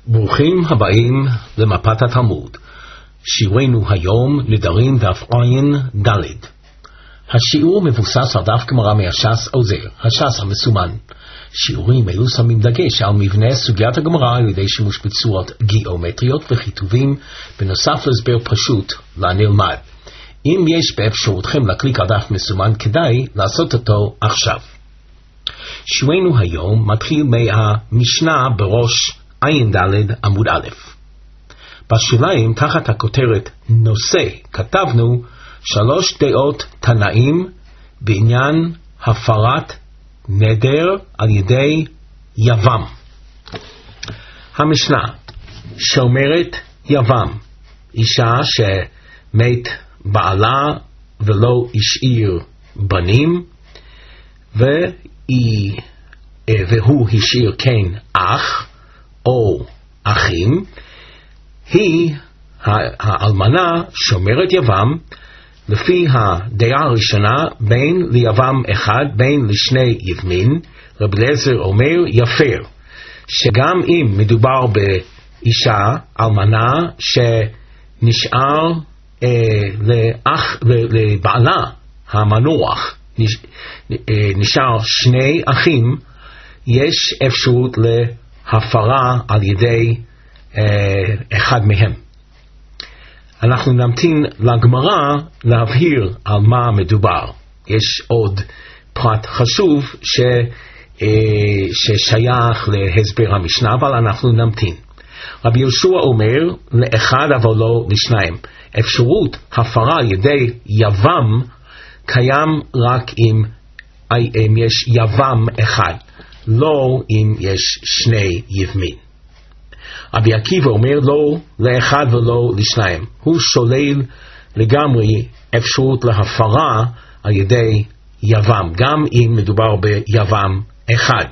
ברוכים הבאים למפת התלמוד. שיעורנו היום נדרים דף עין ד'. השיעור מבוסס על דף גמרא מהש"ס עוזר, הש"ס המסומן. שיעורים אלו שמים דגש על מבנה סוגיית הגמרא על ידי שימוש בצורות גיאומטריות וכיתובים, בנוסף להסבר פשוט לנלמד. אם יש באפשרותכם להקליק על דף מסומן, כדאי לעשות אותו עכשיו. שיעורנו היום מתחיל מהמשנה בראש עין ד' עמוד א'. בשוליים תחת הכותרת נושא כתבנו 3 דעות תנאים בעניין הפרת נדר על ידי יבם. המשנה שאומרת יבם, אישה שמת בעלה ולא השאיר בנים, והוא השאיר כן אח או אחים, היא האלמנה שומרת יבם לפי הדעה הראשונה, בין ליבם אחד בין לשני יבמין. רבי אליעזר אומר יפר, שגם אם מדובר באישה אלמנה שנשאר לבעלה המנוח נשאר 2 אחים, יש אפשרות להפרה על ידי אחד מהם. אנחנו נמתין לגמרא להבהיר על מה מדובר. יש עוד פרט חשוב ששייך להסבר המשנה, אבל אנחנו נמתין. רבי יהושע אומר לאחד אבל לא לשניים. אפשרות הפרה על ידי יבם קיים רק אם יש יבם אחד, לא אם יש 2 יבמין. רבי עקיבא אומר לא לאחד ולא לשניים. הוא שולל לגמרי אפשרות להפרה על ידי יבם, גם אם מדובר ביבם אחד.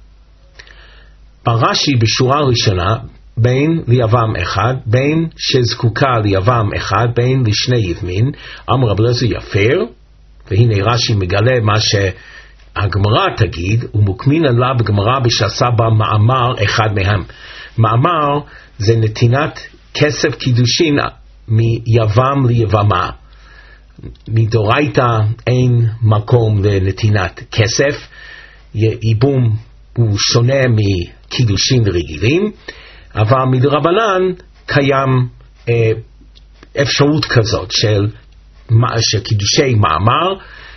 ברש"י בשורה ראשונה, בין ליבם אחד, בין שזקוקה ליבם אחד, בין לשני יבמין, אמר רבי אליעזר יפר. והנה רש"י מגלה מה שהגמרא תגיד, ומוקמין עלה בגמרא בשעשה בה מאמר אחד מהם. מאמר זה נתינת כסף קידושין מיבם ליבמה. מדורייתא אין מקום לנתינת כסף. ייבום הוא שונה מקידושין רגילים, אבל מדרבנן קיים אפשרות כזאת של קידושי מאמר.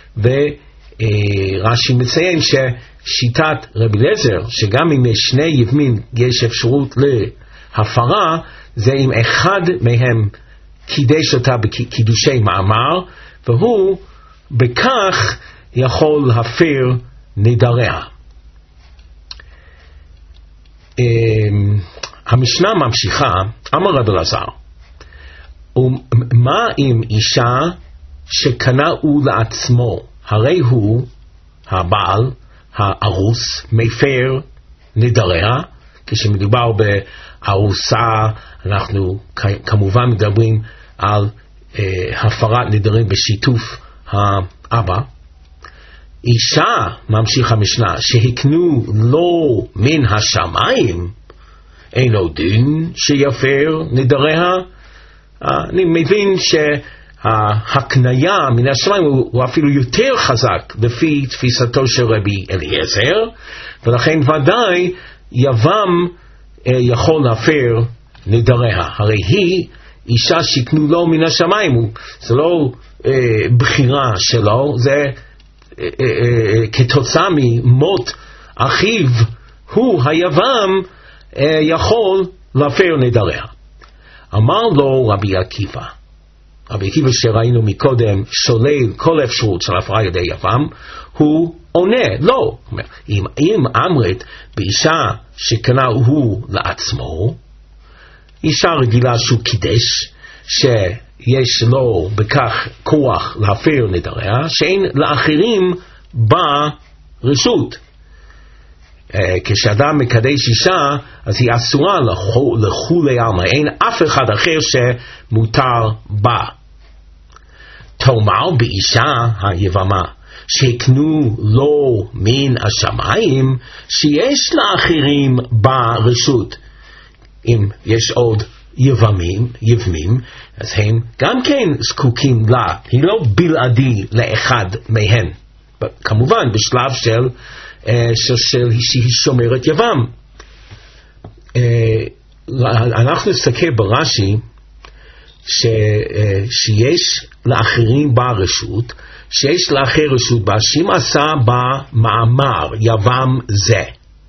ורש"י מציין ששיטת רבי אליעזר, שגם אם יש 2 יבמין יש אפשרות להפרה, זה אם אחד מהם קידש אותה בקידושי מאמר, והוא בכך יכול להפר נדריה. המשנה ממשיכה, אמר רבי אליעזר, מה אם אישה שקנאו לעצמו, הרי הוא הבעל, הארוס, מפר נדריה. כשמדובר בארוסה אנחנו כמובן מדברים על הפרת נדרים בשיתוף האבא. אישה, ממשיך המשנה, שהקנו לו מן השמיים, אינו דין שיפר נדריה. אני מבין שההקניה מן השמיים הוא אפילו יותר חזק לפי תפיסתו של רבי אליעזר, ולכן ודאי יבם יכול להפר נדריה. הרי היא אישה שקנו לו מן השמיים, זה לא בחירה שלו, זה כתוצאה ממות אחיו, הוא היבם יכול להפר נדריה. אמר לו רבי עקיבא, רבי עקיבא שראינו מקודם שולל כל אפשרות של הפרה על ידי יבם, הוא עונה לא. אם אמרת באישה שקנה הוא לעצמו, אישה רגילה שהוא קידש, שיש לו בכך כוח להפר נדריה, שאין לאחרים ברשות. כשאדם מקדש אישה, אז היא אסורה לכולי עלמא, אין אף אחד אחר שמותר בה. תאמר באישה היבמה, שהקנו לו מן השמיים, שיש לאחרים ברשות. אם יש עוד יבמים, אז הם גם כן זקוקים לה, היא לא בלעדי לאחד מהם, כמובן בשלב שהיא שומרת יבם. אנחנו נסתכל ברש"י שיש לאחרים בה רשות, שיש לאחר רשות בה, שאם עשה בה מאמר יבם זה,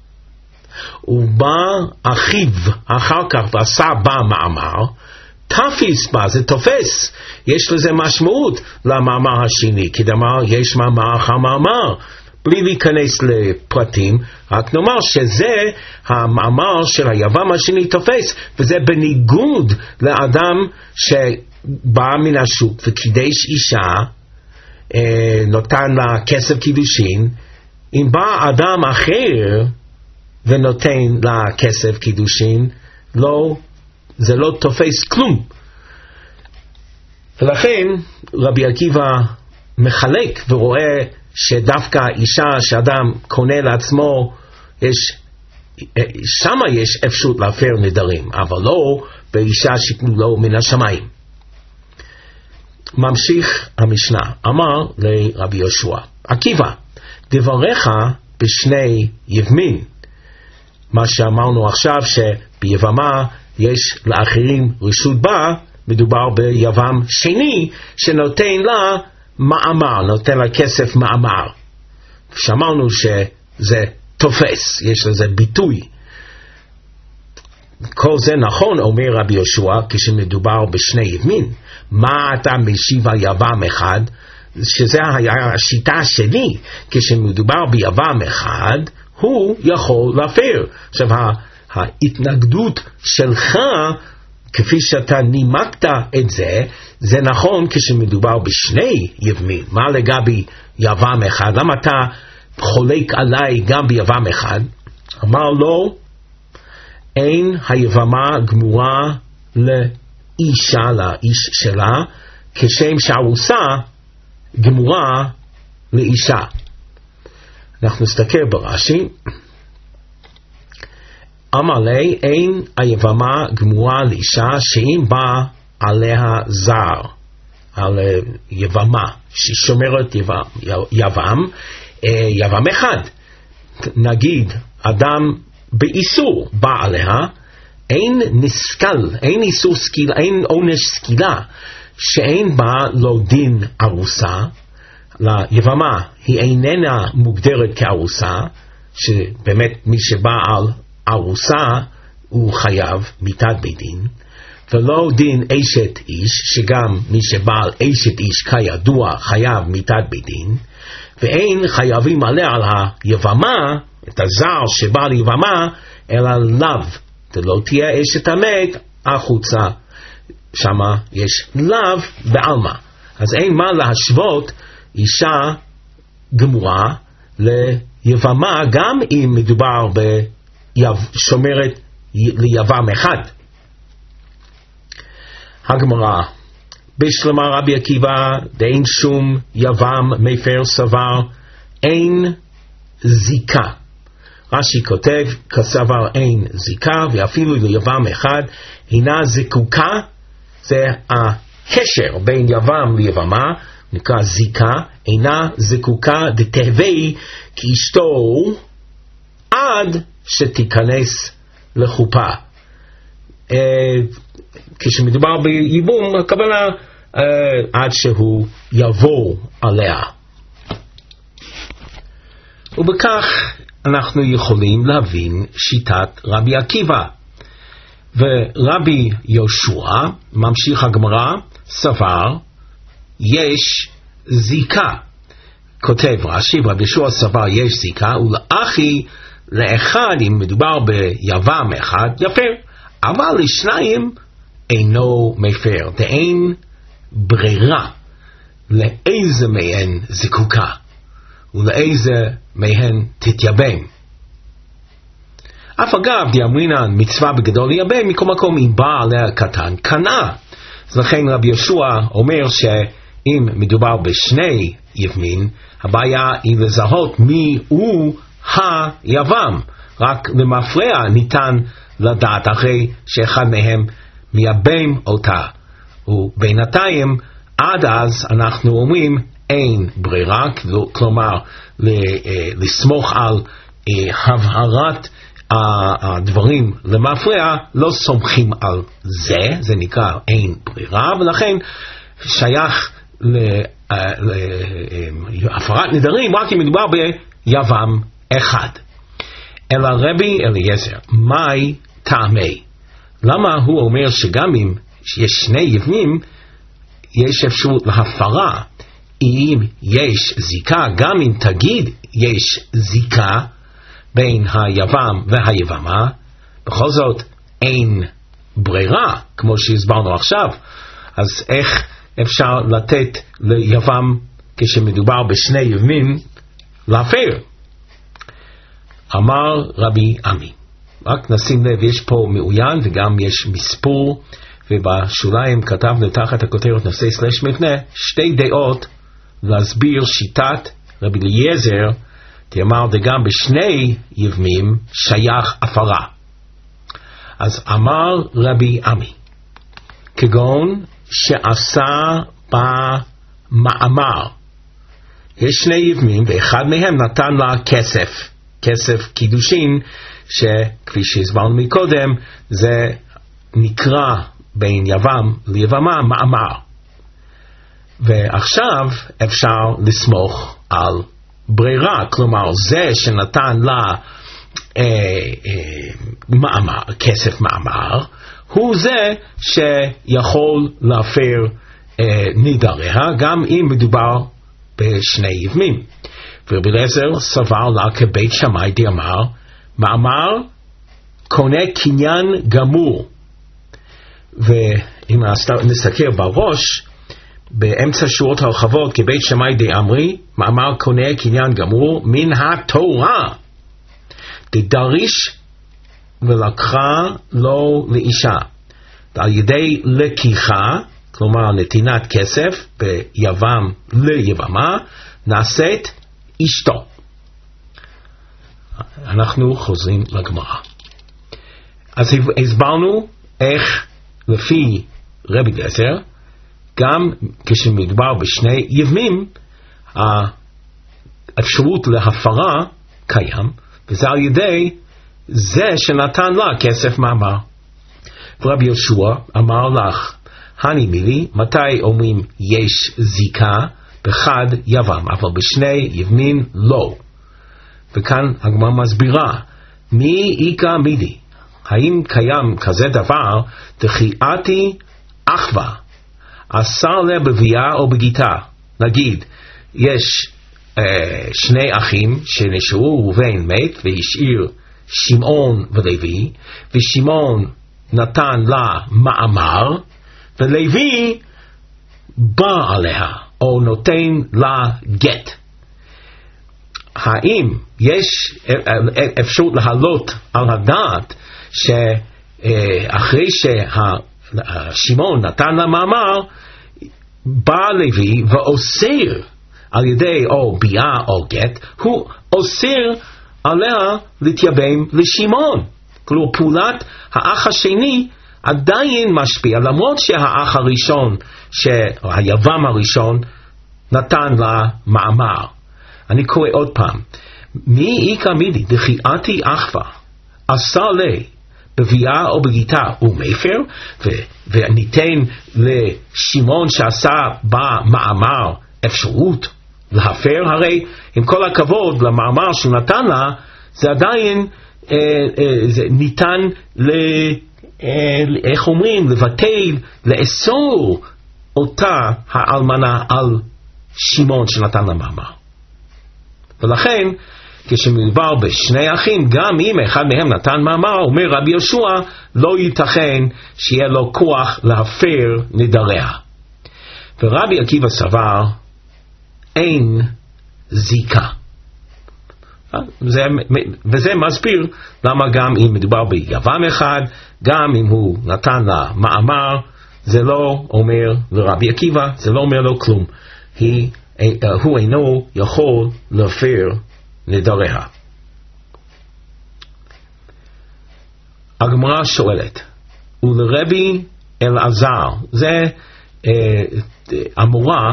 ובא אחיו אחר כך ועשה בה מאמר, תפיס בה, זה תופס, יש לזה משמעות למאמר השני, כי דאמר יש מאמר אחר מאמר, בלי להיכנס לפרטים, רק נאמר שזה המאמר של היבם השני תופס, וזה בניגוד לאדם שבא מן השוק וקידש אישה, נותן לה כסף קידושין. אם בא אדם אחר ונותן לה כסף קידושין, זה לא תופס כלום. ולכן רבי עקיבא מחלק ורואה שדווקא אישה שאדם קונה לעצמו, שמה יש אפשרות להפר נדרים, אבל לא באישה שיקנו לו מן השמיים. ממשיך המשנה, אמר לרבי יהושע, עקיבא, דבריך בשני יבמין. מה שאמרנו עכשיו שביבמה יש לאחרים רשות בה, מדובר ביבם שני שנותן לה מאמר, נותן לה כסף מאמר. שאמרנו שזה תופס, יש לזה ביטוי. כל זה נכון, אומר רבי יהושע, כשמדובר בשני יבמין. מה אתה משיב על יבם אחד? שזה היה השיטה שלי, כשמדובר ביבם אחד, הוא יכול להפר. עכשיו, ההתנגדות שלך, כפי שאתה נימקת את זה, זה נכון כשמדובר בשני יבמים. מה לגבי יבם אחד? למה אתה חולק עליי גם ביבם אחד? אמר לו, אין היבמה גמורה לאישה, לאיש שלה, כשם שהארוסה גמורה לאישה. אנחנו נסתכל ברש"י. אמר לי, אין היבמה גמורה לאישה שאם בא עליה זר, על יבמה ששומרת יבם אחד. נגיד אדם באיסור בא עליה, אין נסקל, אין איסור סקילה, אין עונש סקילה, שאין בה לא דין ארוסה. ליבמה היא איננה מוגדרת כארוסה, שבאמת מי שבא על ארוסה הוא חייב מיתת בית דין, ולא דין אשת איש, שגם מי שבעל אשת איש כידוע חייב מיתת בית דין, ואין חייבים עליה על היבמה, את הזר שבא ליבמה, אלא לאו, ולא תהיה אשת המת החוצה, שמה יש לאו בעלמה. אז אין מה להשוות אישה גמורה ליבמה, גם אם מדובר שומרת ליבם אחד. הגמרא, בשלמה רבי עקיבא, דאין שום יבם מפר סבר, אין זיקה. רש"י כותב, כסבר אין זיקה, ואפילו ליבם אחד, הינה זקוקה, זה הקשר בין יבם ליבמה, נקרא זיקה, אינה זקוקה דתהווי כאשתו עד שתיכנס לחופה. כשמדובר בייבום, הכוונה עד שהוא יבוא עליה. ובכך אנחנו יכולים להבין שיטת רבי עקיבא. ורבי יהושע, ממשיך הגמרא, סבר, יש זיקה. כותב רש"י, רבי יהושע סבר יש זיקה, ולאחי לאחד, אם מדובר ביבם אחד, יפר. אבל לשניים אינו מפר. דאין ברירה לאיזה מהן זקוקה, ולאיזה מהן תתייבם. אף אגב, דיאמרינן מצווה בגדול לייבם, מכל מקום אם בא עליה קטן, קנה. אז לכן רבי יהושע אומר שאם מדובר בשני יבמין, הבעיה היא לזהות מי הוא היבם. רק למפרע ניתן לדעת אחרי שאחד מהם מייבם אותה. ובינתיים, עד אז אנחנו אומרים אין ברירה, כלומר לסמוך על הבהרת הדברים למפרע, לא סומכים על זה, זה נקרא אין ברירה, ולכן שייך להפרת נדרים רק אם מדובר ביבם אחד. אלא רבי אליעזר, מהי טעמי? למה הוא אומר שגם אם יש שני יבמים, יש אפשרות להפרה? אם יש זיקה, גם אם תגיד יש זיקה בין היבם והיבמה, בכל זאת אין ברירה, כמו שהסברנו עכשיו. אז איך אפשר לתת ליבם כשמדובר בשני יבמים להפר? אמר רבי עמי, רק נשים לב, יש פה מעוין וגם יש מספור, ובשוליים כתבנו תחת הכותרת נושא סלש מבנה שתי דעות להסביר שיטת רבי אליעזר, תאמר דגם בשני יבמים שייך הפרה. אז אמר רבי עמי, כגון שעשה במאמר, יש שני יבמים ואחד מהם נתן לה כסף קידושין, שכפי שהסברנו מקודם, זה נקרא בין יבם ליבמה מאמר. ועכשיו אפשר לסמוך על ברירה, כלומר זה שנתן לה כסף מאמר, הוא זה שיכול להפר נדריה, גם אם מדובר בשני יבמים. ורבי אליעזר סבר לה כבית שמאי דאמר, מאמר קונה קניין גמור. ואם נסתכל בראש, באמצע שורות הרחבות, כבית שמאי דאמרי, מאמר קונה קניין גמור מן התורה. דדריש ולקחה לו לאישה. על ידי לקיחה, כלומר נתינת כסף ביבם ליבמה, נעשית אשתו. אנחנו חוזרים לגמרא. אז הסברנו איך לפי רבי אליעזר, גם כשמדובר בשני יבמים, האפשרות להפרה קיים, וזה על ידי זה שנתן לה כסף מאמר. ורבי יהושע אמר לך, הני מילי, מתי אומרים יש זיקה? באחד יבם, אבל בשני יבמים לא. וכאן הגמרא מסבירה, מי איכא מילי? האם קיים כזה דבר, דחיעתי אחווה, אסר לה בביאה או בגיטה? נגיד, יש שני אחים שנשארו, ראובן מת והשאיר שמעון ולוי, ושמעון נתן לה מאמר, ולוי בא עליה, או נותן לה גט. האם יש אפשרות להעלות על הדעת שאחרי ששמעון נתן לה מאמר, בא לוי ואוסר על ידי או ביאה או גט, הוא אוסר עליה להתייבם לשמעון. כלומר פעולת האח השני עדיין משפיע, למרות שהאח הראשון, שהיבם הראשון, נתן לה מאמר. אני קורא עוד פעם, מי איכא מילי דחיעתי אחווה אסר לי בביאה או בגיטה ומפר, וניתן לשמעון שעשה במאמר אפשרות להפר? הרי עם כל הכבוד למאמר שהוא נתן לה, זה עדיין זה ניתן איך אומרים, לבטל, לאסור אותה האלמנה על שמעון שנתן לה מאמר. ולכן כשמדובר בשני אחים, גם אם אחד מהם נתן מאמר, אומר רבי יהושע, לא ייתכן שיהיה לו כוח להפר נדריה. ורבי עקיבא סבר, אין זיקה. וזה מסביר למה גם אם מדובר ביבם אחד, גם אם הוא נתן לה מאמר, זה לא אומר לרבי עקיבא, זה לא אומר לו כלום. הוא אינו יכול להפר נדריה. הגמרא שואלת, ולרבי אלעזר, זה המורה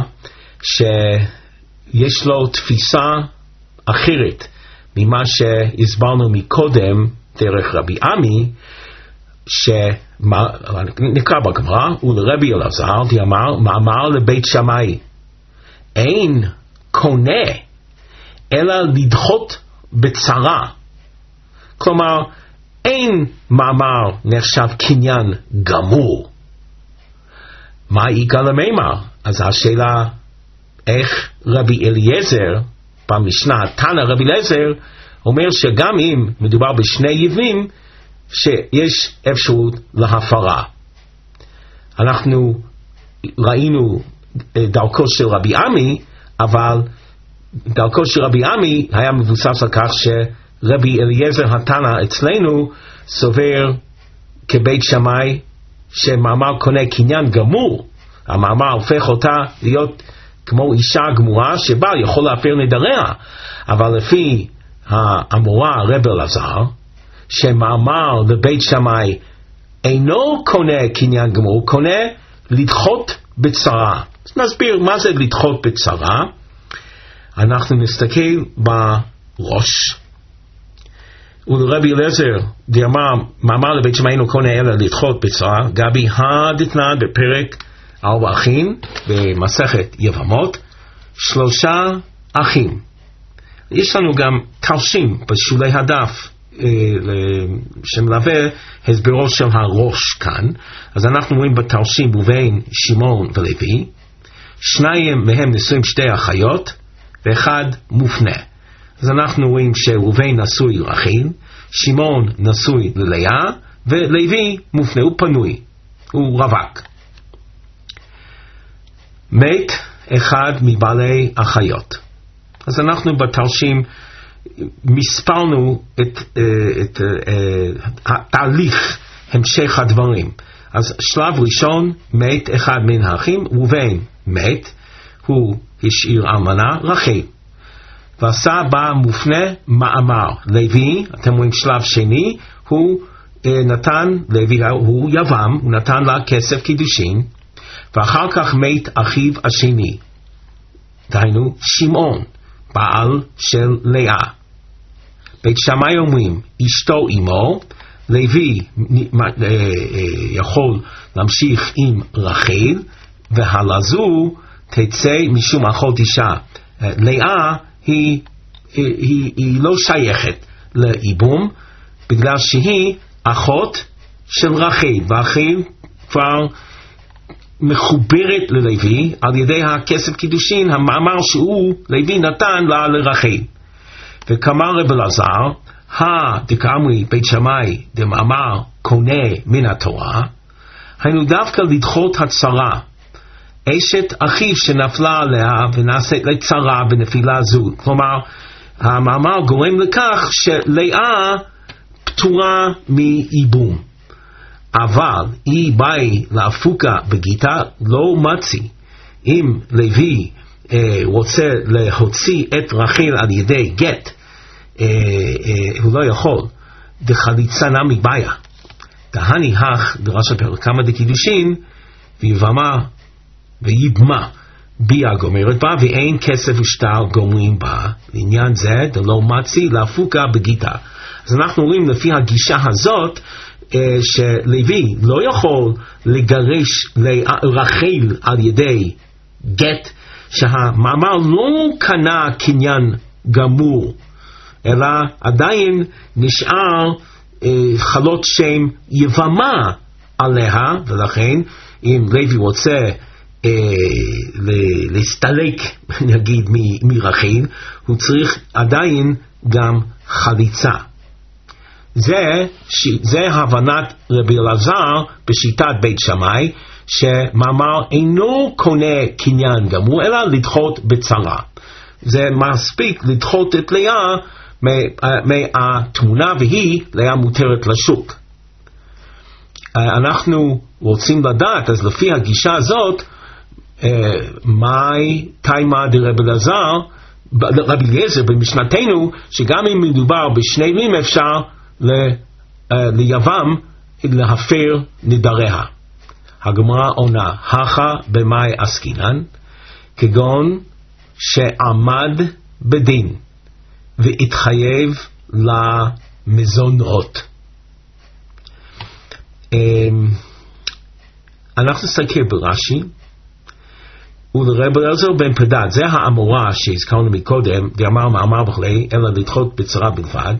שיש לו תפיסה אחרת ממה שהסברנו מקודם דרך רבי עמי, נקרא בגמרא, ולרבי אלעזר דאמר מאמר לבית שמאי, אין קונה אלא לדחות בצרה. כלומר, אין מאמר נחשב קניין גמור. מה יגאל המימר? אז השאלה, איך רבי אליעזר, במשנה תנא רבי אליעזר, אומר שגם אם מדובר בשני יבלים, שיש אפשרות להפרה. אנחנו ראינו דרכו של רבי עמי, אבל דרכו של רבי עמי היה מבוסס על כך שרבי אליעזר התנא אצלנו סובר כבית שמאי שמאמר קונה קניין גמור. המאמר הופך אותה להיות כמו אישה גמורה שבה יכול להפר נדריה. אבל לפי המורה רבי אלעזר, שמאמר לבית שמאי אינו קונה קניין גמור, קונה לדחות בצרה. אז נסביר מה זה לדחות בצרה. אנחנו נסתכל בראש. ולרבי אליעזר דאמר מאמר לבית שמאי אינו קונה אלא לדחות בצרה, גבי הדתנן בפרק 4 אחים במסכת יבמות, 3 אחים. יש לנו גם תרשים בשולי הדף שמלווה הסברו של הראש כאן. אז אנחנו רואים בתרשים ראובן, שמעון ולוי, 2 מהם נשואים 2 אחיות ואחד מופנה. אז אנחנו רואים שראובן נשוי לרחל, שמעון נשוי ללאה, ולוי מופנה, הוא פנוי, הוא רווק. מת אחד מבעלי אחיות. אז אנחנו בתרשים מספרנו את התהליך המשך הדברים. אז שלב ראשון, מת אחד מן האחים, ראובן מת, הוא השאיר אלמנה רחל, ועשה בה מופנה מאמר. לוי, אתם רואים שלב שני, הוא נתן, לוי הוא יבם, הוא נתן לה כסף קידושין, ואחר כך מת אחיו השני, דהיינו שמעון, בעל של לאה. בית שמאי אומרים אשתו אמו, לוי יכול להמשיך עם רחל, והלזו תצא משום אחות אישה. לאה היא לא שייכת לאיבום, בגלל שהיא אחות של רחל, ורחל כבר מחוברת ללוי על ידי הכסף קידושין, המאמר שהוא לוי נתן לה לרחל. וכאמר רבי אלעזר, דקאמרי בית שמאי דמאמר קונה מן התורה, היינו דווקא לדחות הצרה, אשת אחיו שנפלה עליה ונעשית לצרה בנפילה זו. כלומר, המאמר גורם לכך שלאה פטורה מאיבום. אבל היא באי להפוקה בגיטה לא מצי. אם לוי רוצה להוציא את רחל על ידי גט, הוא לא יכול. דחליצה נמי בעיה. דהני הך דרש הפרק כמה דקידושין, ויבמה ויבמה ביה גומרת בה, ואין כסף ושטר גומרים בה. לעניין זה דלא מצי להפוקה בגיטה. אז אנחנו רואים לפי הגישה הזאת, שלוי לא יכול לגרש רחל על ידי גט, שהמאמר לא קנה קניין גמור, אלא עדיין נשאר חלות שם יבמה עליה, ולכן אם לוי רוצה להסתלק נגיד מרחל, הוא צריך עדיין גם חליצה. זה הבנת רבי אלעזר בשיטת בית שמאי, שמאמר אינו קונה קניין גמור אלא לדחות בצרה. זה מספיק לדחות את לאה מהתמונה, והיא לאה מותרת לשוק. אנחנו רוצים לדעת, אז לפי הגישה הזאת, מהי תימה דרבי אלעזר, רבי אליעזר במשנתנו, שגם אם מדובר בשני ימים אפשר ליבם להפר נדריה. הגמרא עונה, הכה במאי עסקינן, כגון שעמד בדין והתחייב למזונות. אנחנו נסתכל ברש"י, ולרב אלעזר בן פדת, זה האמורה שהזכרנו מקודם, ואמר מאמר בכלי, אלא לדחות בצרה בלבד.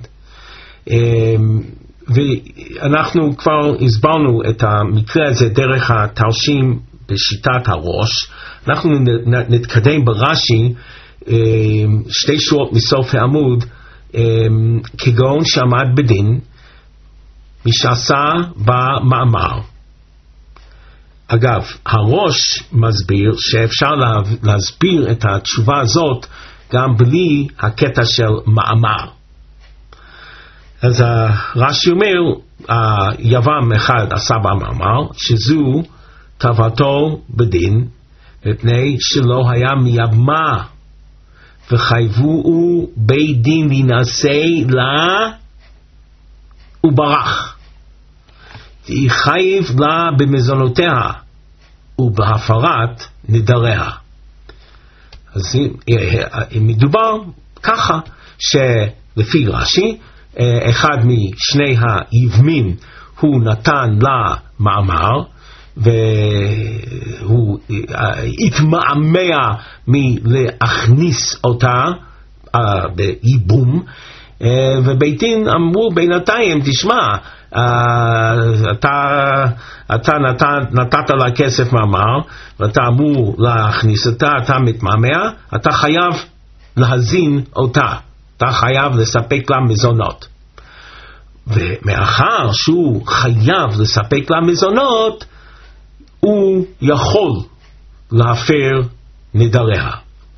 ואנחנו כבר הסברנו את המקרה הזה דרך התרשים בשיטת הראש. אנחנו נתקדם ברש"י 2 שורות מסוף העמוד, כגון שעמד בדין, מי שעשה במאמר. אגב, הראש מסביר שאפשר להסביר את התשובה הזאת גם בלי הקטע של מאמר. אז רש"י אומר, יבם אחד עשה במאמר, שזו טבעתו בדין, מפני שלא היה מייבמה, וחייבו בית דין להינשא לה, וברח. והיא חייב לה במזונותיה, ובהפרת נדריה. אז מדובר ככה, שלפי רש"י, אחד משני היבמים הוא נתן לה מאמר, והוא התמהמה מלהכניס אותה בייבום, ובית דין אמרו בינתיים, תשמע, אתה נתת לה כסף מאמר, ואתה אמור להכניס אותה, אתה מתמהמה, אתה חייב להזין אותה, אתה חייב לספק לה מזונות. ומאחר שהוא חייב לספק לה מזונות, הוא יכול להפר נדריה.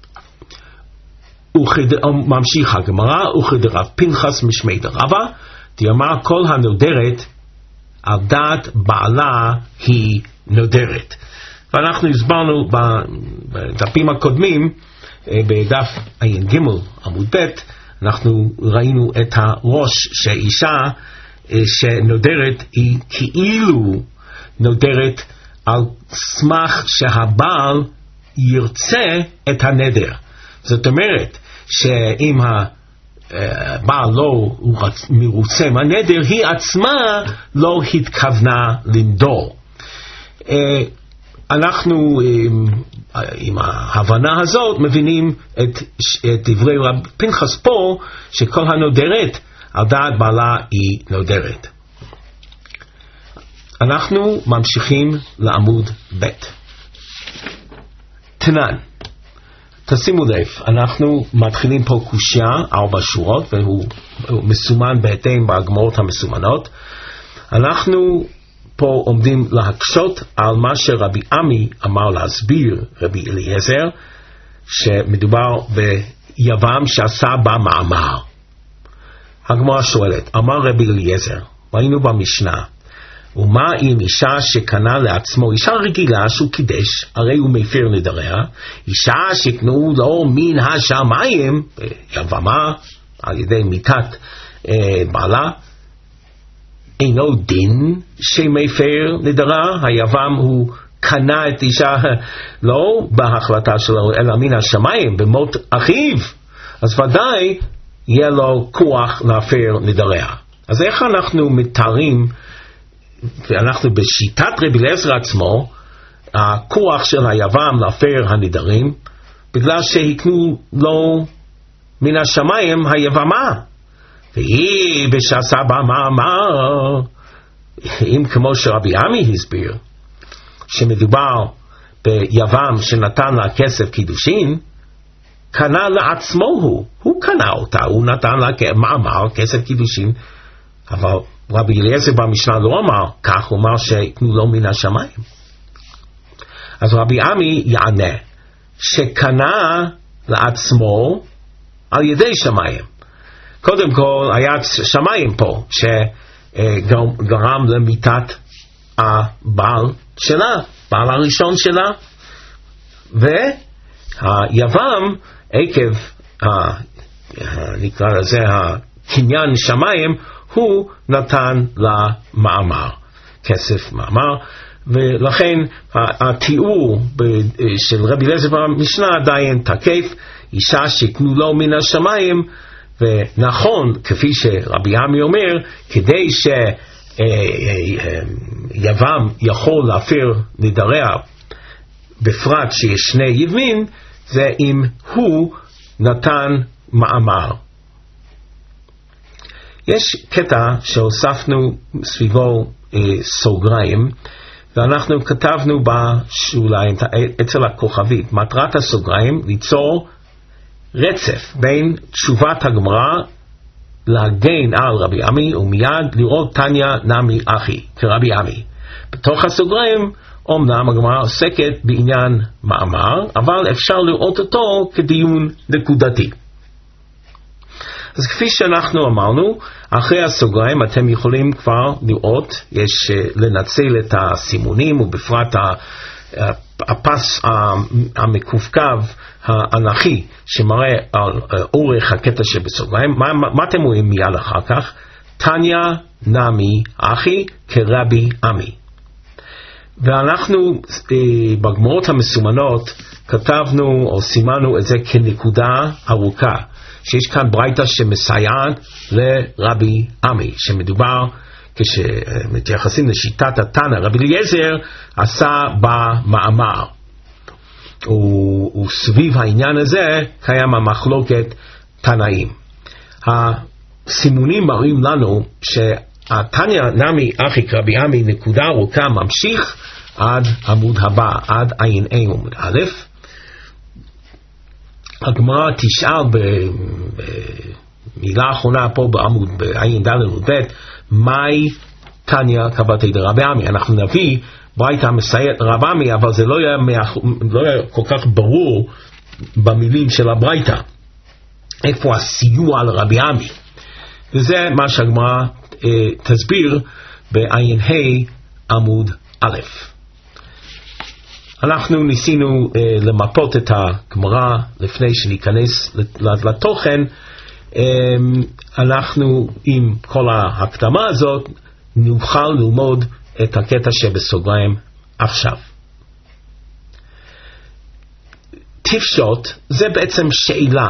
ממשיך הגמרא, וכדרב פנחס משמי דרבה, תאמר כל הנודרת על דעת בעלה היא נודרת. ואנחנו הסברנו בדפים הקודמים, בדף עין ג' עמוד ב', אנחנו ראינו את הראש שאישה שנודרת היא כאילו נודרת על סמך שהבעל ירצה את הנדר. זאת אומרת שאם הבעל לא מרוצה מהנדר, היא עצמה לא התכוונה לנדור. אנחנו עם ההבנה הזאת מבינים את דברי רב פנחס פה, שכל הנודרת על דעת בעלה היא נודרת. אנחנו ממשיכים לעמוד ב'. תנן, תשימו לב, אנחנו מתחילים פה קושיה 4 שורות, והוא מסומן בהתאם בגמרות המסומנות. אנחנו פה עומדים להקשות על מה שרבי עמי אמר להסביר רבי אליעזר, שמדובר ביבם שעשה במאמר. הגמרא שואלת, אמר רבי אליעזר, ראינו במשנה, ומה אם אישה שקנה לעצמו, אישה רגילה שהוא קידש, הרי הוא מפר נדריה, אישה שקנו לו מן השמיים, יבמה על ידי מיתת בעלה, אינו דין שמפר נדרה, היבם הוא קנה את אישה לא בהחלטה שלו, אלא מן השמיים, במות אחיו, אז ודאי יהיה לו כוח להפר נדריה. אז איך אנחנו מתארים, ואנחנו בשיטת רבי אליעזר עצמו, הכוח של היבם להפר הנדרים, בגלל שהקנו לו מן השמיים היבמה, והיא בשעשה במאמר, אם כמו שרבי עמי הסביר, שמדובר ביבם שנתן לה כסף קידושין, קנה לעצמו הוא קנה אותה, הוא נתן לה מאמר, כסף קידושין, אבל רבי אליעזר במשנה לא אמר כך, הוא אמר שיקנו לו מן השמיים. אז רבי עמי יענה שקנה לעצמו על ידי שמיים. קודם כל היה שמיים פה שגרם למיתת הבעל שלה, בעל הראשון שלה, והיבם עקב נקרא לזה הקניין שמיים, הוא נתן לה מאמר, כסף מאמר, ולכן התיאור של רבי אליעזר במשנה עדיין תקף, אישה שיקנו לו מן השמיים, ונכון, כפי שרבי עמי אומר, כדי שיבם יכול להפר נדריה, בפרט שיש שני יבמים, זה אם הוא נתן מאמר. יש קטע שהוספנו סביבו סוגריים, ואנחנו כתבנו בשוליים אצל הכוכבית, מטרת הסוגריים ליצור רצף בין תשובת הגמרא להגן על רבי עמי, ומיד לראות תניא נמי אחי כרבי עמי. בתוך הסוגריים אומנם הגמרא עוסקת בעניין מאמר, אבל אפשר לראות אותו כדיון נקודתי. אז כפי שאנחנו אמרנו, אחרי הסוגריים אתם יכולים כבר לראות, יש לנצל את הסימונים, ובפרט הפס המקווקו האנכי שמראה על אורך הקטע שבסוגריים. מה אתם רואים מיד אחר כך? תניא נמי אחי כרבי עמי. ואנחנו בגמרות המסומנות כתבנו או סימנו את זה כנקודה ארוכה, שיש כאן ברייתא שמסייעת לרבי עמי, שמדובר כשמתייחסים לשיטת התנא, רבי אליעזר עשה במאמר, וסביב העניין הזה קיים המחלוקת תנאים. הסימונים מראים לנו שהתניא נמי אחי כרבי עמי נקודה ארוכה ממשיך עד עמוד הבא, עד עין A עמוד א'. הגמרא תשאל במילה האחרונה פה בעין ד' עמוד ב', מהי תניא כבתי דרבי עמי? אנחנו נביא ברייתא מסייעת רבי עמי, אבל זה לא יהיה כל כך ברור במילים של הברייתא איפה הסיוע לרבי עמי, וזה מה שהגמרא תסביר בעין ה' עמוד א'. אנחנו ניסינו למפות את הגמרא לפני שניכנס לתוכן. אנחנו עם כל ההקדמה הזאת נוכל ללמוד את הקטע שבסוגריים עכשיו. תפשוט זה בעצם שאלה,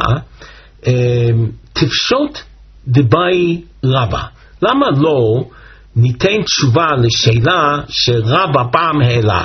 תפשוט דבאי רבא. למה לא ניתן תשובה לשאלה שרבא פעם העלה?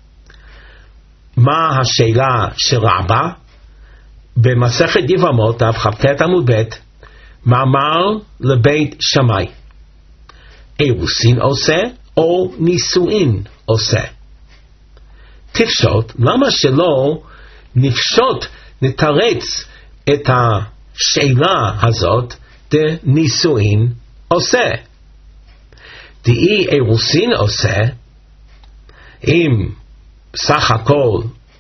מה השאלה של רבא? במסכת יבמות, דף כ"ט עמוד ב', מאמר לבית שמאי, אירוסין עושה או נישואין עושה? תפשוט, למה שלא נפשוט, נתרץ את השאלה הזאת דנישואין עושה? דאי אירוסין עושה, אם סך הכל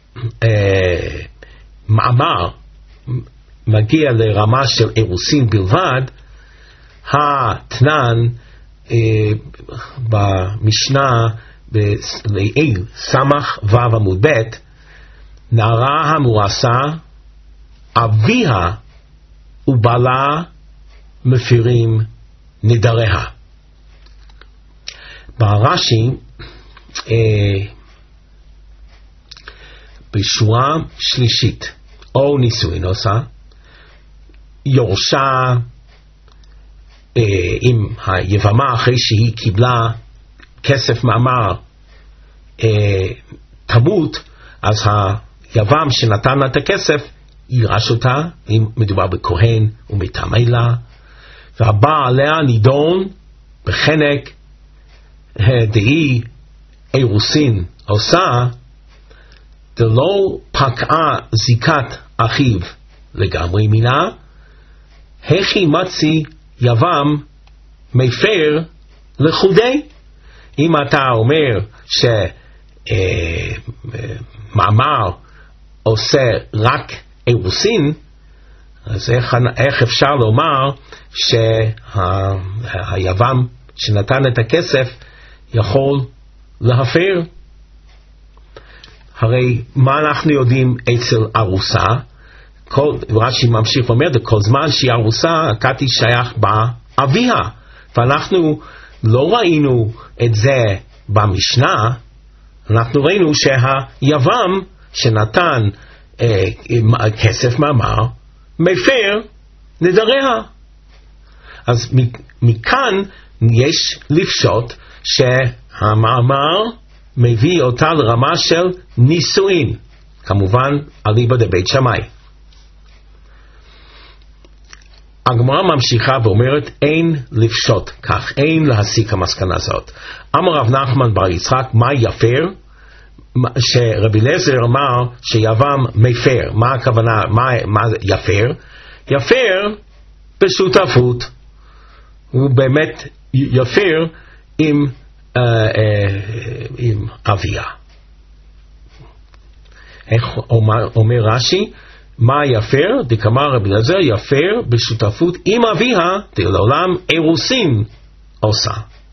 מאמר מגיע לרמה של אירוסין בלבד, התנן במשנה בליל סמך ו' עמוד ב', נערה המואסה אביה ובעלה מפירים נדריה. ברש"י בשורה שלישית, או נישואין עושה, יורשה, אם היבמה אחרי שהיא קיבלה כסף מאמר תמות, אז היבם שנתן לה את הכסף יירש אותה, אם מדובר בכהן ומטמא לה, והבא עליה נידון בחנק דאי אירוסין עושה, דלא פקעה זיקת אחיו לגמרי מינה, הכי מצי יבם מפר לחודי. אם אתה אומר שמאמר עושה רק אירוסין, אז איך אפשר לומר שהיבם שנתן את הכסף יכול להפר? הרי מה אנחנו יודעים אצל ארוסה? רש"י ממשיך ואומר, כל זמן שהיא ארוסה, הכתי שייך בה אביה, ואנחנו לא ראינו את זה במשנה, אנחנו ראינו שהיבם שנתן כסף מאמר, מפר נדריה. אז מכאן יש לפשוט שהמאמר מביא אותה לרמה של נישואין, כמובן אליבא דבית שמאי. הגמרא ממשיכה ואומרת אין לפשוט כך, אין להסיק המסקנה הזאת. אמר רב נחמן בר יצחק, מה יפר? שרבי אליעזר אמר שיבם מפר. מה הכוונה? מה יפר? יפר בשותפות. הוא באמת יפר עם אביה. איך אומר רש"י? מה יפר? דקאמר רבי אליעזר, יפר בשותפות עם אביה, לעולם אירוסין עושה.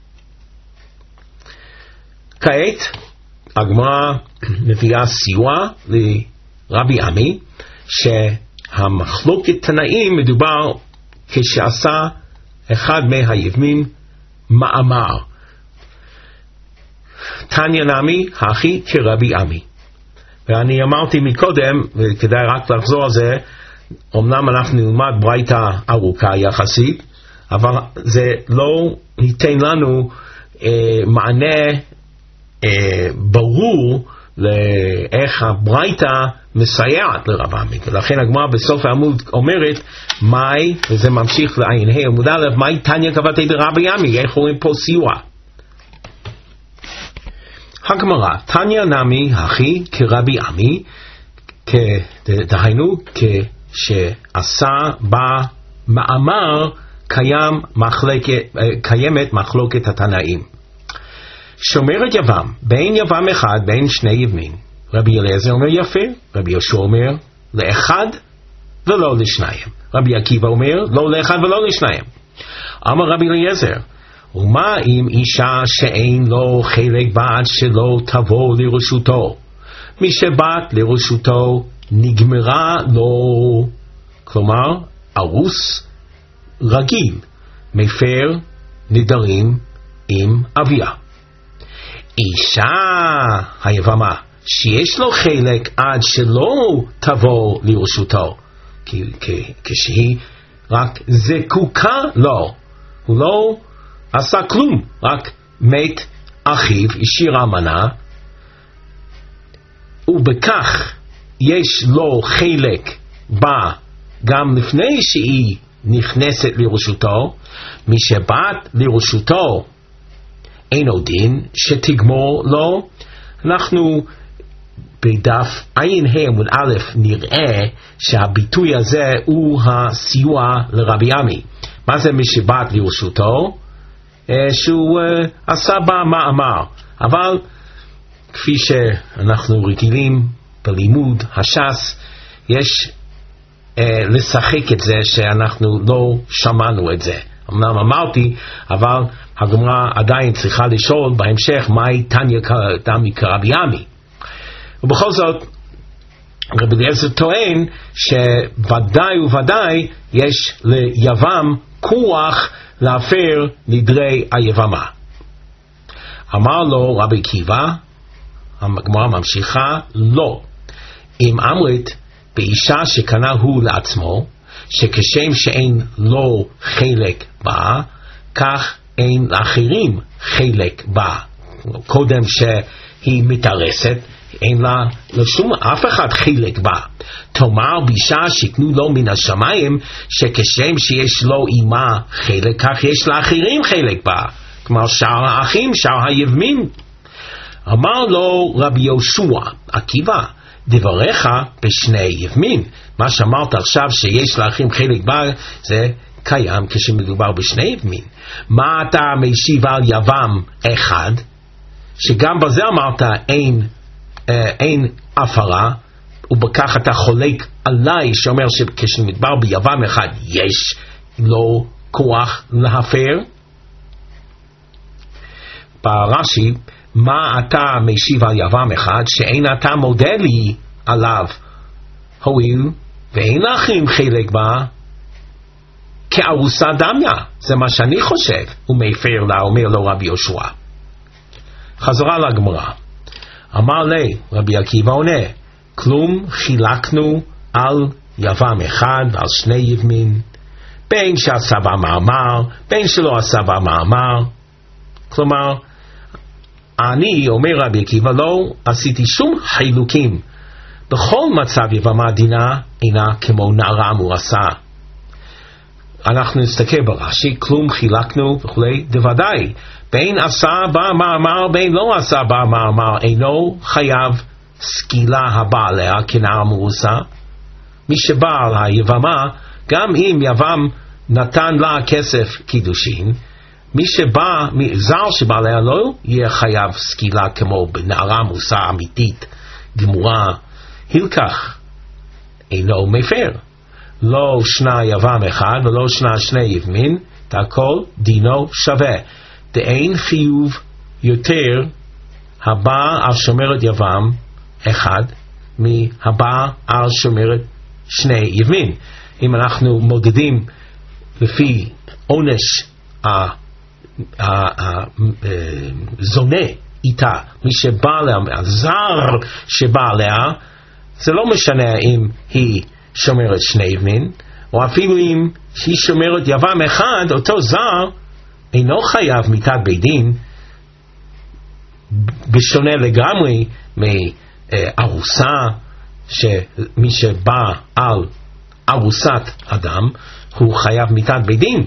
כעת הגמרא מביאה סיוע לרבי עמי, שהמחלוקת תנאים מדובר כשעשה אחד מהיבמים מאמר. תניא נמי הכי כרבי עמי. ואני אמרתי מקודם, וכדאי רק לחזור על זה, אמנם אנחנו נלמד ברייתא ארוכה יחסית, אבל זה לא ייתן לנו מענה ברור לאיך הברייתא מסייעת לרב עמי. ולכן הגמרא בסוף העמוד אומרת, מאי, וזה ממשיך לעין ה' עמוד א', מאי תניא כבתי דרבי עמי, איך רואים פה סיוע? הגמרא, תניא נמי הכי כרבי עמי, דהיינו כשעשה במאמר קיימת מחלוקת התנאים. שומרת יבם, בין יבם אחד בין שני יבמים. רבי אליעזר אומר יפה, רבי יהושע אומר לאחד ולא לשניים. רבי עקיבא אומר לא לאחד ולא לשניים. אמר רבי אליעזר, ומה אם אישה שאין לו חלק בת שלא תבוא לרשותו? מי שבת לרשותו נגמרה לו, כלומר ארוס רגיל, מפר נדרים עם אביה. אישה היבמה שיש לו חלק עד שלא תבוא לרשותו, כשהיא רק זקוקה לו, הוא לא עשה כלום, רק מת אחיו, השאיר אמנה, ובכך יש לו חלק בה גם לפני שהיא נכנסת לרשותו. מי שבת לרשותו אינו דין שתגמור לו. אנחנו בדף עין ה' עמוד א' נראה שהביטוי הזה הוא הסיוע לרבי עמי. מה זה מי שבת לרשותו? שהוא עשה בה מאמר. אבל כפי שאנחנו רגילים בלימוד הש"ס, יש לשחק את זה שאנחנו לא שמענו את זה. אמנם אמרתי, אבל הגמרא עדיין צריכה לשאול בהמשך מהי תניא נמי כרבי עמי. ובכל זאת רבי אליעזר טוען שוודאי וודאי יש ליבם כוח להפר נדרי היבמה. אמר לו רבי עקיבא, הגמרא ממשיכה, לא. אם אמרת באישה שקנה הוא לעצמו, שכשם שאין לו חלק בה, כך אין לאחרים חלק בה. קודם שהיא מתארסת, אין לה לשום אף אחד חלק בה. תאמר באישה שקנו לו מן השמיים, שכשם שיש לו אימה חלק, כך יש לאחרים חלק בה. כלומר שאר האחים, שאר היבמים. אמר לו רבי יהושע, עקיבא, דבריך בשני יבמים. מה שאמרת עכשיו שיש לאחים חלק בה, זה קיים כשמדובר בשני יבמים. מה אתה משיב על יבם אחד, שגם בזה אמרת אין הפרה, ובכך אתה חולק עליי שאומר שכשמדבר ביבם אחד יש לו כוח להפר? ברש"י, מה אתה משיב על יבם אחד שאין אתה מודה לי עליו, הואיל ואין לאחים חלק בה? כארוסה דמיה, זה מה שאני חושב, ומפר לה, אומר לו רבי יהושע. חזרה לגמרא, אמר לי, רבי עקיבא עונה, כלום חילקנו על יבם אחד ועל שני יבמין, בין שעשה בה מאמר, בין שלא עשה בה מאמר. כלומר, אני, אומר רבי עקיבא, לא עשיתי שום חילוקים. בכל מצב יבמה דינה אינה כמו נערה מורסה. אנחנו נסתכל ברש"י, כלום חילקנו וכולי, דוודאי, בין עשה בה מאמר, בין לא עשה בה מאמר, אינו חייב סקילה הבא עליה כנערה מורסה. מי שבעל היבמה, גם אם יבם נתן לה כסף קידושין, מי שבא, זר שבא עליה לא יהיה חייב סקילה כמו בנערה מורסה אמיתית, גמורה. הלקח אינו מפר, לא שנה יבם אחד ולא שנה שני יבמין, הכל דינו שווה. דאין חיוב יותר הבא על שומרת יבם אחד מהבא על שומרת שני יבמין. אם אנחנו מודדים לפי עונש הזונה איתה, מי שבא עליה, הזר שבא עליה, זה לא משנה אם היא שומרת שני יבמין, או אפילו אם היא שומרת יבם אחד, אותו זר אינו חייב מיתת בית דין, בשונה לגמרי מארוסה, שמי שבא על ארוסת אדם הוא חייב מיתת בית דין.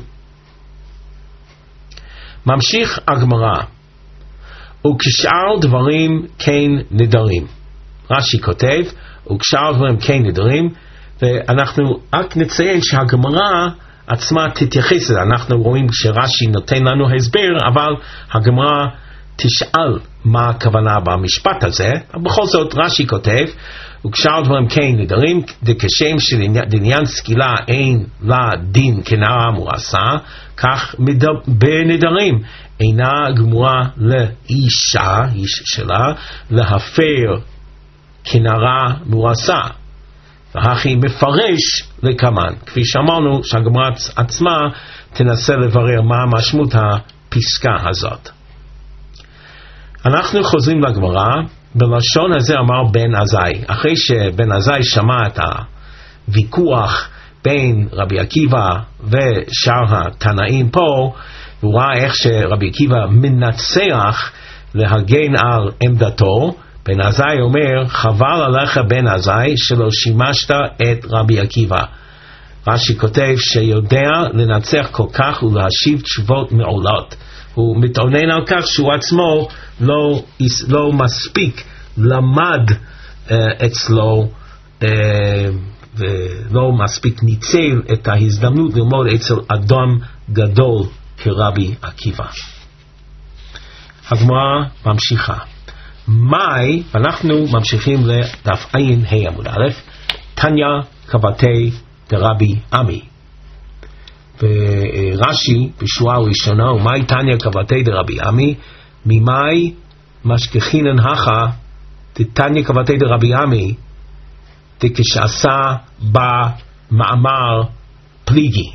ממשיך הגמרא, וכשאר דברים כן נדרים. רש"י כותב, וכשאר דברים כן נדרים, ואנחנו רק נציין שהגמרא עצמה תתייחס לזה. אנחנו רואים שרש"י נותן לנו הסבר, אבל הגמרא תשאל מה הכוונה במשפט הזה. בכל זאת רש"י כותב, וכשאר דברים כן נדרים, כשם שלעניין סקילה אין לה דין כנערה מורסה, כך בנדרים אינה גמורה לאישה, איש שלה, להפר כנערה מורסה. והכי מפרש לכמן, כפי שאמרנו שהגמרא עצמה תנסה לברר מה משמעות הפסקה הזאת. אנחנו חוזרים לגמרא, בלשון הזה אמר בן עזאי, אחרי שבן עזאי שמע את הוויכוח בין רבי עקיבא ושאר התנאים פה, הוא ראה איך שרבי עקיבא מנצח להגן על עמדתו. בן עזאי אומר, חבל עליך בן עזאי שלא שימשת את רבי עקיבא. רש"י כותב שיודע לנצח כל כך ולהשיב תשובות מעולות. הוא מתעונן על כך שהוא עצמו לא מספיק למד אצלו ולא מספיק ניצל את ההזדמנות ללמוד אצל אדם גדול כרבי עקיבא. הגמרא ממשיכה. מאי, ואנחנו ממשיכים לדף עין ה' עמוד א', תניא קבתי דרבי עמי. ורש"י בשורה הראשונה, ומאי תניא קבתי דרבי עמי, ממאי משכחינן הכה דתניא קבתי דרבי עמי, דכשעשה במאמר פליגי.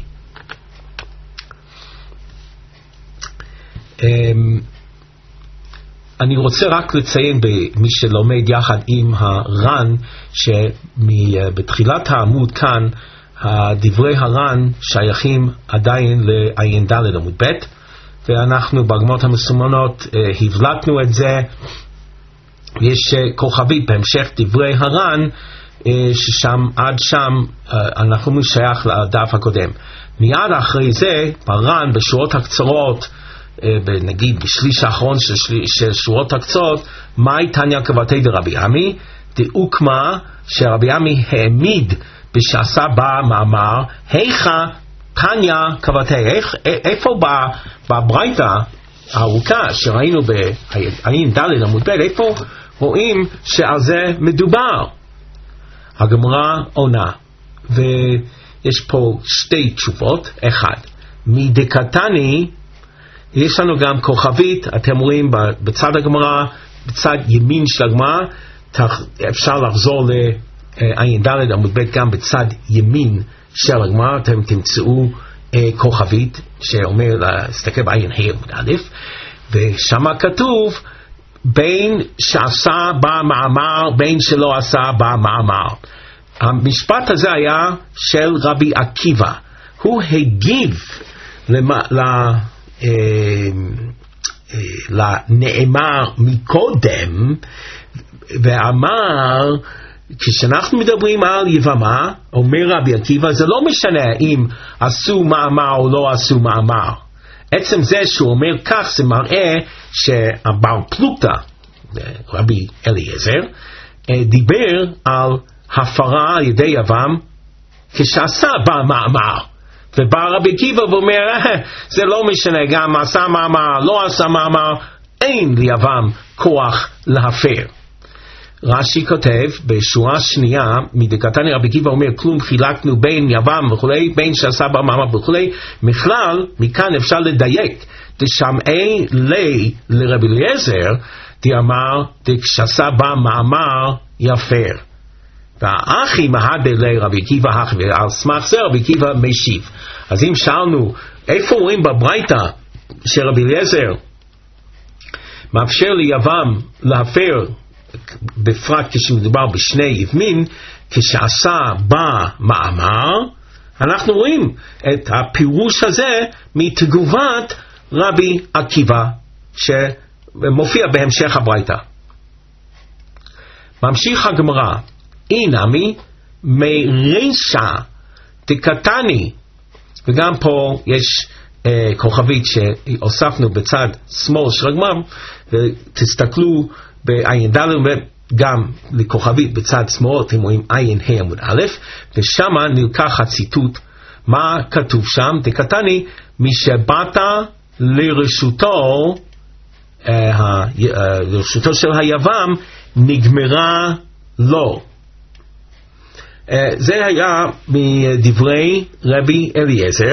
אני רוצה רק לציין במי שלומד יחד עם הר"ן, שבתחילת העמוד כאן, דברי הר"ן שייכים עדיין לעין ד' עמוד ב', ואנחנו בגמרות המסומנות הבלטנו את זה. יש כוכבית בהמשך דברי הר"ן, ששם עד שם אנחנו שייך לדף הקודם. מיד אחרי זה, בר"ן בשורות הקצרות, נגיד בשליש האחרון של שורות הקצות, מאי תניא קבתי דרבי עמי, דאוקמה שרבי עמי העמיד בשעשה במאמר, היכא תניא קבתי, איפה בברייתא הארוכה שראינו בעין ד' עמוד ב', איפה רואים שעל זה מדובר? הגמרא עונה, ויש פה שתי תשובות. אחד, מדקתני, יש לנו גם כוכבית, אתם רואים בצד הגמרא, בצד ימין של הגמרא, אפשר לחזור לעין ד' עמוד ב' גם בצד ימין של הגמרא, אתם תמצאו כוכבית שאומר להסתכל בעין ה' א', ושם כתוב בין שעשה במאמר בין שלא עשה במאמר. המשפט הזה היה של רבי עקיבא. הוא הגיב לנאמר מקודם ואמר, כשאנחנו מדברים על יבמה, אומר רבי עקיבא, זה לא משנה אם עשו מאמר או לא עשו מאמר. עצם זה שהוא אומר כך, זה מראה שהבר פלוגתא, רבי אליעזר, דיבר על הפרה על ידי יבם כשעשה במאמר. ובא רבי עקיבא ואומר, זה לא משנה, גם עשה מאמר, לא עשה מאמר, אין ליבם כוח להפר. רש"י כותב בשורה שנייה מדקתני, רבי עקיבא אומר, כלום חילקנו בין יבם וכולי, בין שעשה במאמר וכולי. מכלל, מכאן אפשר לדייק, דשמעי לי לרבי אליעזר, דאמר, דשעשה במאמר יפר. והאחי מהדה לרבי עקיבא, ועל סמך זה רבי עקיבא משיב. אז אם שאלנו, איפה רואים בברייתא שרבי אליעזר מאפשר ליבם להפר, בפרט כשמדובר בשני יבמין, כשעשה במאמר, אנחנו רואים את הפירוש הזה מתגובת רבי עקיבא שמופיע בהמשך הברייתא. ממשיך הגמרא, אינמי מרישא דקתני, וגם פה יש כוכבית שהוספנו בצד שמאל של הגמרא, ותסתכלו בעין ד' וגם לכוכבית בצד שמאל, אתם רואים עין ה' עמוד א', ושם נלקח הציטוט. מה כתוב שם? דקתני, משבאת לרשותו, לרשותו של היבם, נגמרה לו. זה היה מדברי רבי אליעזר,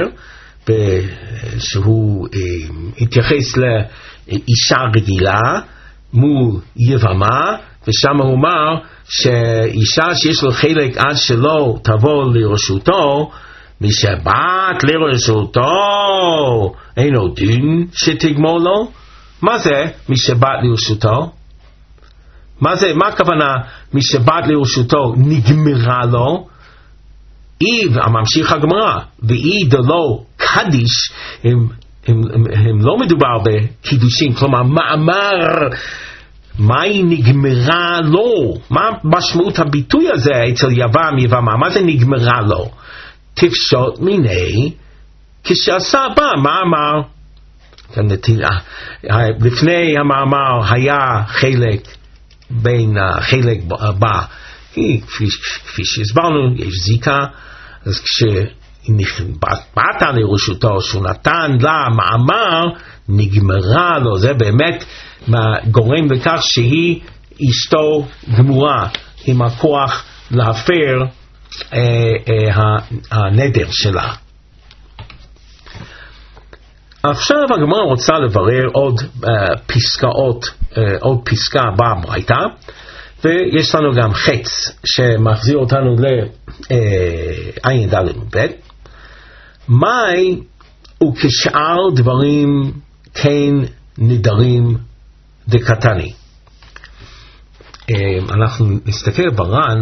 שהוא התייחס לאישה רגילה מול יבמה, ושם הוא אמר שאישה שיש לו חלק עד שלא תבוא לרשותו, משבת לרשותו אינו דין שתגמור לו. מה זה משבת לרשותו? מה הכוונה משבת לרשותו נגמרה לו? ממשיך הגמרא, ואי דלא קדיש, הם לא מדובר בקידושים, כלומר מאמר, מהי נגמרה לו? מה משמעות הביטוי הזה אצל יבמה? מה זה נגמרה לו? תפשוט מיני כשעשה במאמר. לפני המאמר היה חלק בין החלק הבא, כפי שהסברנו, יש זיקה. אז כשבאת לרשותו שהוא נתן לה מאמר, נגמרה לו. זה באמת גורם לכך שהיא אשתו גמורה, עם הכוח להפר הנדר שלה. עכשיו הגמרא רוצה לברר עוד פסקאות, עוד פסקה בברייתא, ויש לנו גם חץ שמחזיר אותנו לעין ד' ב'. מהי וכשאר דברים כן נדרים דקתני. אנחנו נסתכל בר"ן,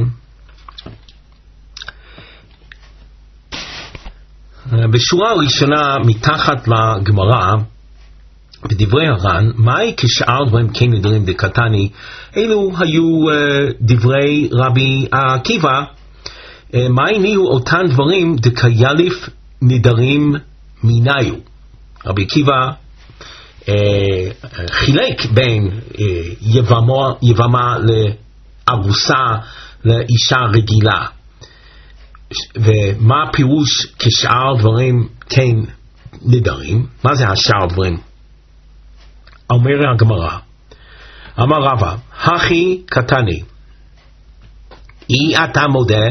בשורה הראשונה מתחת לגמרא, בדברי הר"ן, מהי כשאר דברים כן נדרים דקתני? אלו היו דברי רבי עקיבא. מהי נהיו אותן דברים דקייליף נדרים מיניו? רבי עקיבא חילק בין יבמה לארוסה לאישה רגילה. ומה הפירוש כשאר דברים כן נדרים? מה זה השאר דברים? אומר הגמרא, אמר רבא, הכי קטני, אי אתה מודה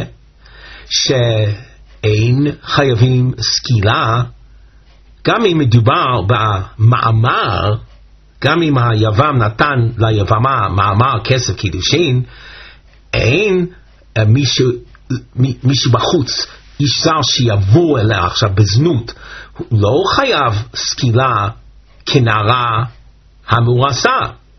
שאין חייבים סקילה, גם אם מדובר במאמר, גם אם היבם נתן ליבמה מאמר כסף קידושין, אין מישהו בחוץ איש זר שיבוא אליה עכשיו בזנות, הוא לא חייב סקילה כנערה המורסה.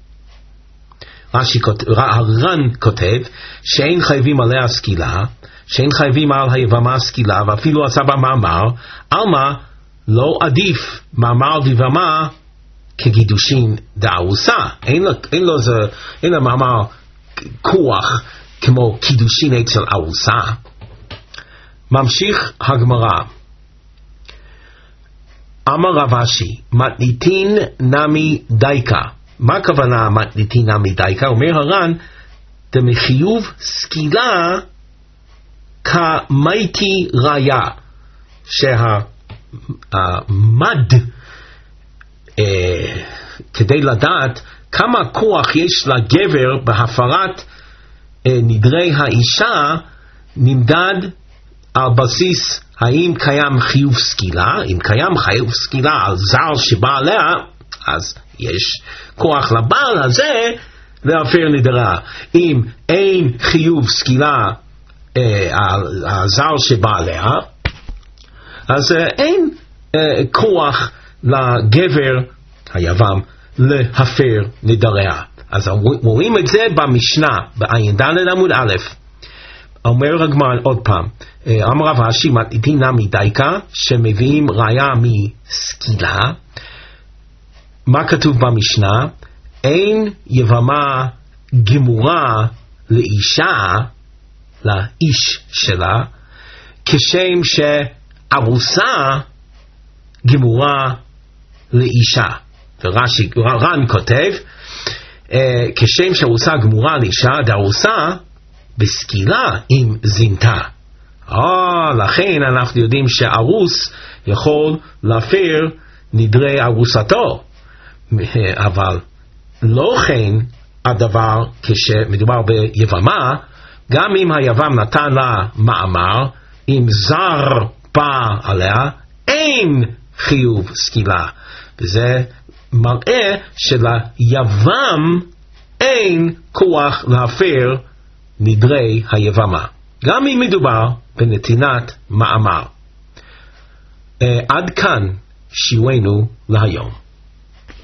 הר"ן כותב שאין חייבים עליה סקילה, שאין חייבים על היבמה סקילה, ואפילו עשה במאמר, אלמה לא עדיף מאמר דיבמה כגידושין דארוסה. אין לה מאמר כוח כמו קידושין אצל ארוסה. ממשיך הגמרא. אמר רב אשי, מתניתין נמי דייקה. מה הכוונה מתניתין נמי דייקה? אומר הר"ן, דמחיוב סקילה כמייתי ראיה, שהמד כדי לדעת כמה כוח יש לגבר בהפרת נדרי האישה נמדד על בסיס האם קיים חיוב סקילה. אם קיים חיוב סקילה על זר שבא עליה, אז יש כוח לבעל הזה להפר נדרה. אם אין חיוב סקילה על הזר שבא עליה, אז אין כוח לגבר היבם להפר נדריה. אז רואים את זה במשנה בעין ד' עמוד א'. אומר הגמרא עוד פעם, אמר רב אשי מתניתין נמי דייקה, שמביאים ראיה מסקילה. מה כתוב במשנה? אין יבמה גמורה לאישה, לאיש שלה, כשם שארוסה גמורה לאישה. ר"ן כותב, כשם שארוסה גמורה לאישה, דארוסה בסקילה עם זינתה. לכן אנחנו יודעים שארוס יכול להפר נדרי ארוסתו, אבל לא כן הדבר כשמדובר ביבמה. גם אם היבם נתן לה מאמר, אם זר בא עליה, אין חיוב סקילה. וזה מראה שליבם אין כוח להפר נדרי היבמה, גם אם מדובר בנתינת מאמר. עד כאן שיעורנו להיום.